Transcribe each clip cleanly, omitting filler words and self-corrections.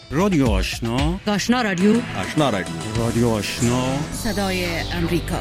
رادیو آشنا، آشنا رادیو، آشنا رادیو، رادیو آشنا، صدای امریکا.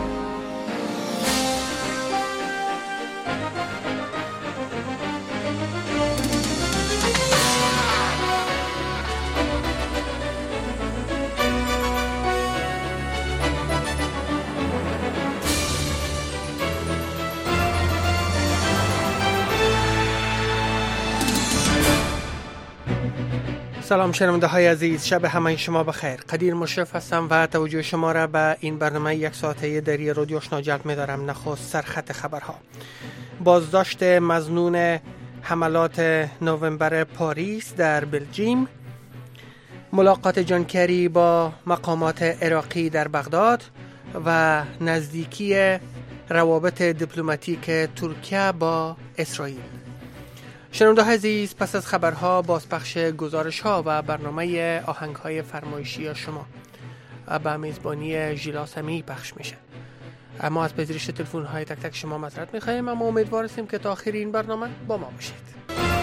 سلام شنونده های عزیز، شب همه شما بخیر. قدیر مشرف هستم و توجه شما را به این برنامه یک ساعته دری رادیو آشنا جلب می دارم. نخست سرخط خبرها. بازداشت مظنون حملات نوامبر پاریس در بلژیم، ملاقات جان کری با مقامات عراقی در بغداد و نزدیکی روابط دیپلماتیک ترکیه با اسرائیل. شنونده عزیز، پس از خبرها بازپخش گزارش ها و برنامه آهنگ های فرمایشی شما به میزبانی ژیلا سمی پخش میشه. اما از پذیرش تلفن های تک تک شما معذرت میخوایم، اما امیدوار هستیم که تا آخر این برنامه با ما باشید.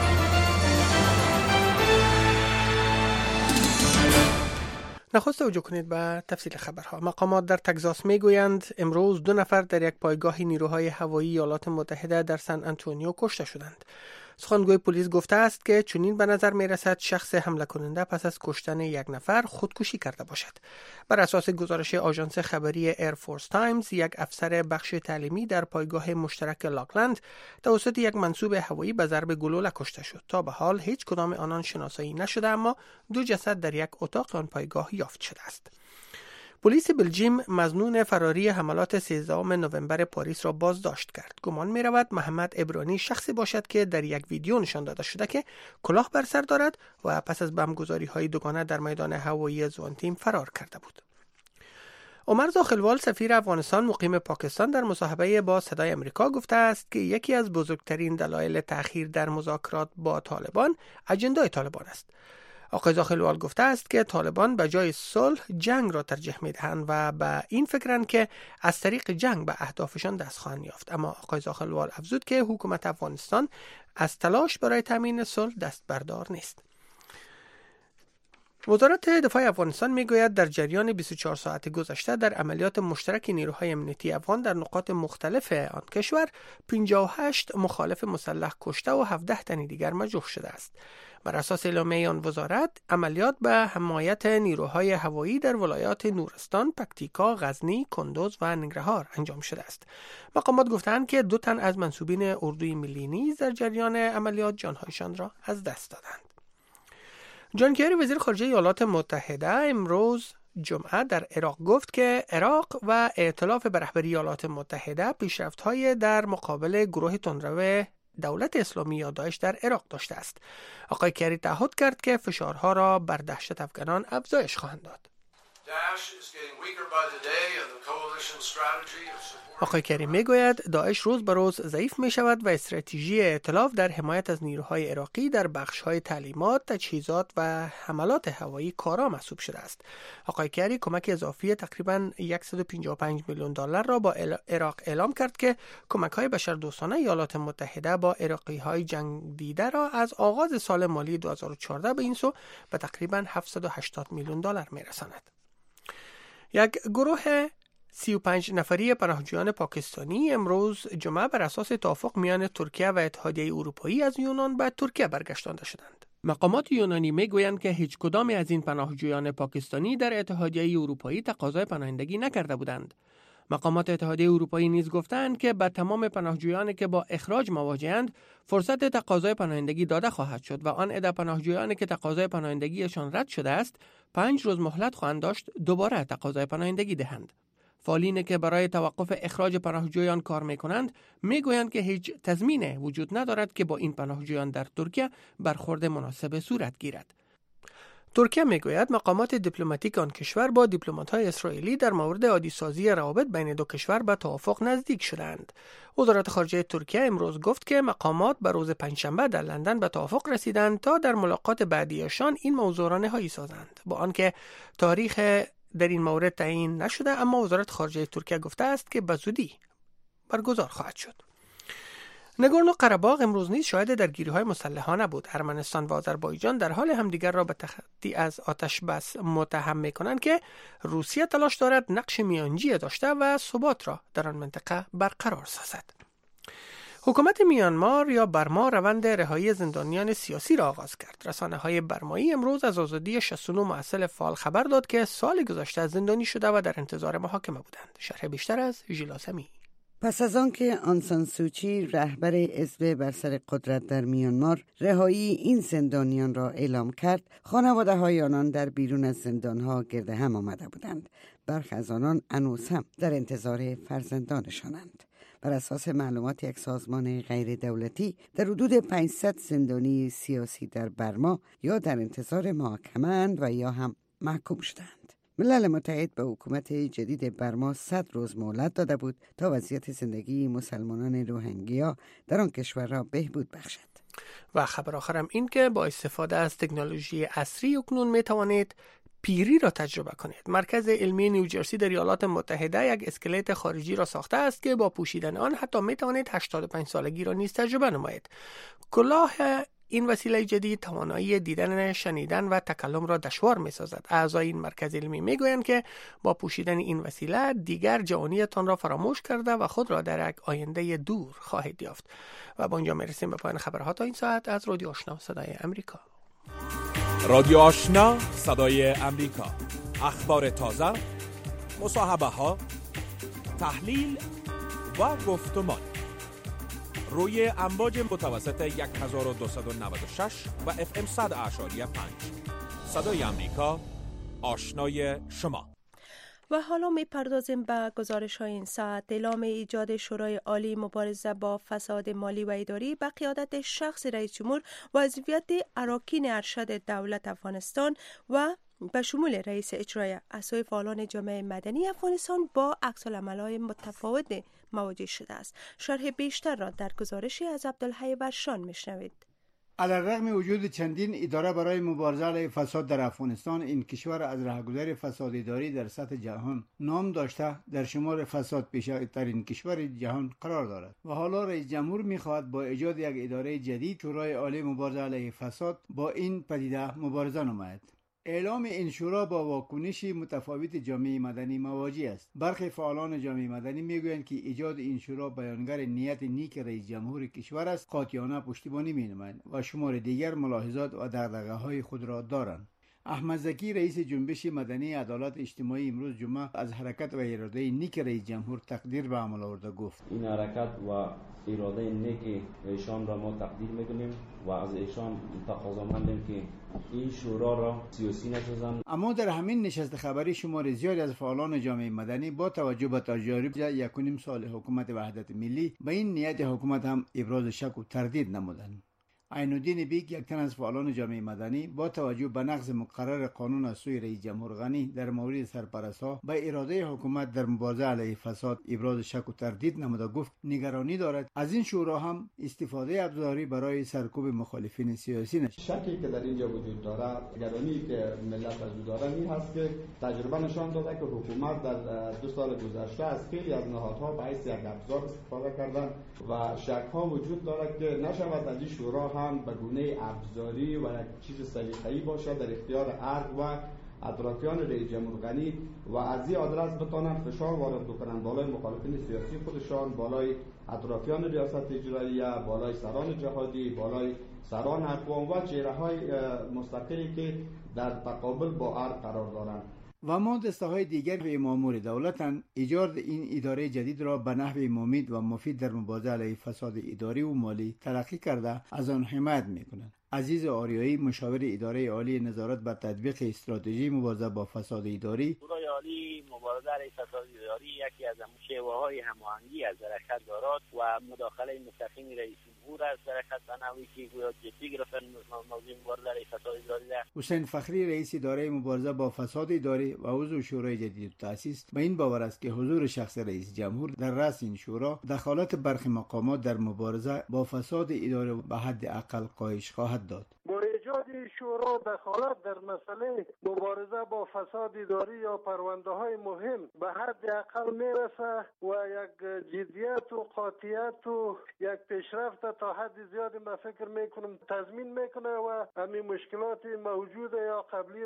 نخست توجه کنید به تفصیل خبرها. مقامات در تگزاس میگویند امروز 2 نفر در یک پایگاه نیروهای هوایی ایالات متحده در سن آنتونیو کشته شدند. سخنگوی پلیس گفته است که چنین به نظر می رسد شخص حمله کننده پس از کشتن یک نفر خودکشی کرده باشد. بر اساس گزارش آژانس خبری ایرفورس تایمز، یک افسر بخش تعلیمی در پایگاه مشترک لاکلند توسط یک منسوب هوایی به ضرب گلوله کشته شد. تا به حال هیچ کدام آنان شناسایی نشده، اما 2 جسد در یک اتاق آن پایگاه یافت شده است. پلیس بلژیم مظنون فراری حملات 13 نوامبر پاریس را بازداشت کرد. گمان می رود محمد ابرانی شخصی باشد که در یک ویدیو نشان داده شده که کلاه بر سر دارد و پس از بمبگذاری های دوگانه در میدان هوایی زوانتیم فرار کرده بود. عمر زاخلوال سفیر افغانستان مقیم پاکستان در مصاحبه با صدای امریکا گفته است که یکی از بزرگترین دلایل تأخیر در مذاکرات با طالبان اجندای طالبان است. آقای زاخلوال گفته است که طالبان به جای صلح جنگ را ترجیح می‌دهند و به این فکرند که از طریق جنگ به اهدافشان دست خواهند یافت. اما آقای زاخلوال افزود که حکومت افغانستان از تلاش برای تامین صلح دست بردار نیست. وزارت دفاع افغانستان میگوید در جریان 24 ساعت گذشته در عملیات مشترک نیروهای امنیتی افغان در نقاط مختلف آن کشور 58 مخالف مسلح کشته و 17 تن دیگر مجروح شده است. بر اساس اعلامیه آن وزارت، عملیات به حمایت نیروهای هوایی در ولایات نورستان، پکتیکا، غزنی، کندوز و ننگرهار انجام شده است. مقامات گفتند که 2 تن از منسوبین اردوی ملی نیز در جریان عملیات جانهایشان را از دست دادند. جان کری وزیر خارجه ایالات متحده امروز جمعه در عراق گفت که عراق و ائتلاف به رهبری ایالات متحده پیشرفت‌های در مقابل گروه تندرو دولت اسلامی یا داعش در عراق داشته است. آقای کری تعهد کرد که فشارها را بر دهشت افغانان افزایش خواهند داد. آقای کری میگوید داعش روز به روز ضعیف می شود و استراتژی ائتلاف در حمایت از نیروهای عراقی در بخش‌های تعلیمات، تجهیزات و حملات هوایی کارا محسوب شده است. آقای کری کمک اضافی تقریباً 155 میلیون دلار را با عراق اعلام کرد که کمک‌های بشردوستانه ایالات متحده با عراقی‌های جنگ دیده را از آغاز سال مالی 2014 به این سو به تقریباً 780 میلیون دلار می‌رساند. یک گروه 35 نفری پناهجویان پاکستانی امروز جمعه بر اساس توافق میان ترکیه و اتحادیه اروپایی از یونان به ترکیه برگشتانده شدند. مقامات یونانی میگویند که هیچ کدام از این پناهجویان پاکستانی در اتحادیه اروپایی تقاضای پناهندگی نکرده بودند. مقامات اتحادیه اروپایی نیز گفتند که به تمام پناهجویانی که با اخراج مواجه‌اند فرصت تقاضای پناهندگی داده خواهد شد و آن عده پناهجویانی که تقاضای پناهندگیشان رد شده است 5 روز مهلت خواهند داشت دوباره تقاضای پناهندگی دهند. فعالینی که برای توقف اخراج پناهجویان کار می‌کنند میگویند که هیچ تضمینی وجود ندارد که با این پناهجویان در ترکیه برخورد مناسب صورت گیرد. ترکیه میگوید مقامات دیپلماتیک آن کشور با دیپلمات‌های اسرائیلی در مورد عادی‌سازی روابط بین 2 کشور به توافق نزدیک شدند. وزارت خارجه ترکیه امروز گفت که مقامات به روز پنجشنبه در لندن به توافق رسیدند تا در ملاقات بعدیشان این موضوع را نهایی سازند. با آنکه تاریخ در این مورد تعیین نشده، اما وزارت خارجه ترکیه گفته است که به زودی برگزار خواهد شد. نگورنو قره‌باغ امروز نیز شاهد درگیری‌های مسلحانه بود. ارمنستان و آذربایجان در حال همدیگر را به تخطی از آتش بس متهم می‌کنند که روسیه تلاش دارد نقش میانجی داشته و ثبات را در آن منطقه برقرار سازد. حکومت میانمار یا برما روند رهایی زندانیان سیاسی را آغاز کرد. رسانه‌های برمایی امروز از آزادی 69 محصل فعال خبر داد که سال گذشته زندانی شده و در انتظار محاکمه بودند. شرح بیشتر از ژیلاسمی. پس از آنکه آن سان سوچی رهبر حزب بر سر قدرت در میانمار رهایی این زندانیان را اعلام کرد، خانواده‌های آنان در بیرون از زندانها گرد هم آمده بودند. برخی از آنان هنوز هم در انتظار فرزندانشانند. بر اساس معلومات یک سازمان غیر دولتی، در حدود 500 زندانی سیاسی در برما یا در انتظار محاکمه اند و یا هم محکوم شدند. ملل متحد به حکومت جدید برما 100 روز مهلت داده بود تا وضعیت زندگی مسلمانان روهینگیا در آن کشور را بهبود بخشد. و خبر آخرم این که با استفاده از تکنولوژی عصری اکنون می توانید پیری را تجربه کنید. مرکز علمی نیوجرسی در ایالات متحده یک اسکلت خارجی را ساخته است که با پوشیدن آن حتی می توانید 85 سالگی را نیز تجربه نمایید. کلاه این وسیله جدید توانایی دیدن، شنیدن و تکلم را دشوار می سازد. اعضای این مرکز علمی می گویند که با پوشیدن این وسیله دیگر جوانیتان را فراموش کرده و خود را در یک آینده دور خواهید یافت. و با اینجا می رسیم به پایان خبرها تا این ساعت از رادیو آشنا صدای امریکا. رادیو آشنا صدای امریکا، اخبار تازه، مصاحبه ها، تحلیل و گفتمان روی امواج متوسط 1296 و FM 100.5 صدای امریکا، آشنای شما. و حالا می پردازیم به گزارش های این ساعت. اعلام ایجاد شورای عالی مبارزه با فساد مالی و اداری به قیادت شخص رئیس جمهور و عضویت اراکین ارشد دولت افغانستان و به شمول رئیس اجرایی اعضای فعالان جامعه مدنی افغانستان با عکس‌العمل‌های متفاوت مواجه شده است. شرح بیشتر را در گزارشی از عبدالحی ورشان میشنوید. علی‌رغم وجود چندین اداره برای مبارزه علیه فساد در افغانستان، این کشور از رهگذر فساد اداری در سطح جهان نام داشته در شمار فساد پیشترین کشور جهان قرار دارد و حالا رئیس جمهور می‌خواهد با ایجاد یک اداره جدید، شورای عالی مبارزه علیه فساد، با این پدیده مبارزه نماید. اعلام این شورا با واکنشی متفاوت جامعه مدنی مواجه است. برخی فعالان جامعه مدنی میگویند که ایجاد این شورا بیانگر نیت نیک رئیس جمهور کشور است، قاطعانه پشتیبانی می‌نمایند و شمار دیگر ملاحظات و دغدغه‌های خود را دارند. احمد زکی رئیس جنبش مدنی عدالت اجتماعی امروز جمعه از حرکت و اراده نیک رئیس جمهور تقدیر به عمل آورده گفت. این حرکت و اراده نیک ایشان را ما تقدیر می‌کنیم و از ایشان تقاضامندیم که این شورا را سیاسی نسازند. اما در همین نشست خبری شمار زیادی از فعالان جامعه مدنی با توجه به تجارب 1.5 سال حکومت وحدت ملی به این نیت حکومت هم ابراز شک و تردید نمودند. عین‌الدین بیگ، یک تن از فعالان جامعه مدنی، با توجه به نقض مقرر قانون از سوی رئیس جمهور غنی در مورد سرپرست‌ها به اراده حکومت در مبارزه علیه فساد ابراز شک و تردید نموده گفت نگرانی دارد از این شورا هم استفاده ابزاری برای سرکوب مخالفین سیاسی نشود. شکی که در اینجا وجود دارد، نگرانی که ملت از دارن این هست که تجربه نشان داده که حکومت در 2 سال گذشته از خیلی از نهادها به حیث یک ابزار استفاده کردن و شک‌ها وجود دارد که نشود از این شورا هم به گونه ابزاری و یک چیز سلیقه‌ای باشد در اختیار ارگ و اطرافیان رئیس جمهور غنی و از این آدرس بتانند فشار وارد بکنند بالای مخالفین سیاسی خودشان، بالای اطرافیان ریاست اجراییه، بالای سران جهادی، بالای سران اقوام و چهره‌های مستقلی که در تقابل با ارگ قرار دارند. و ما دسته‌های دیگر مامور دولتن ایجاد این اداره جدید را به نحو مفید و مفید در مبارزه علیه فساد اداری و مالی تلقی کرده از آن حمایت می‌کنند. عزیز آریایی، مشاور اداره عالی نظارت بر تطبیق استراتژی مبارزه با فساد اداری: شورای عالی مبارزه علیه فساد اداری یکی از شیوه‌های هماهنگی از حرکت دارد و مداخله مستقیم رئیس جمهور از حرکت به نحوی که گویا جدی گرفتن موضوع مبارزه علیه فساد اداری. حسین فخری رئیس اداره مبارزه با فساد اداری و عضو شورای جدید تأسیس به این باور است که حضور شخص رئیس جمهور در رأس این شورا دخالت برخی مقامات در مبارزه با فساد اداری به حد اقل کاهش خواهد داد. با ایجاد شورا دخالت در مسئله مبارزه با فساد اداری یا پرونده های مهم به حد اقل میرسه و یک جدیت و قاطعیت و یک پیشرفت تا حد زیادی من فکر میکنم تضمین میکنه و همین مشکلات موجود یا قبلی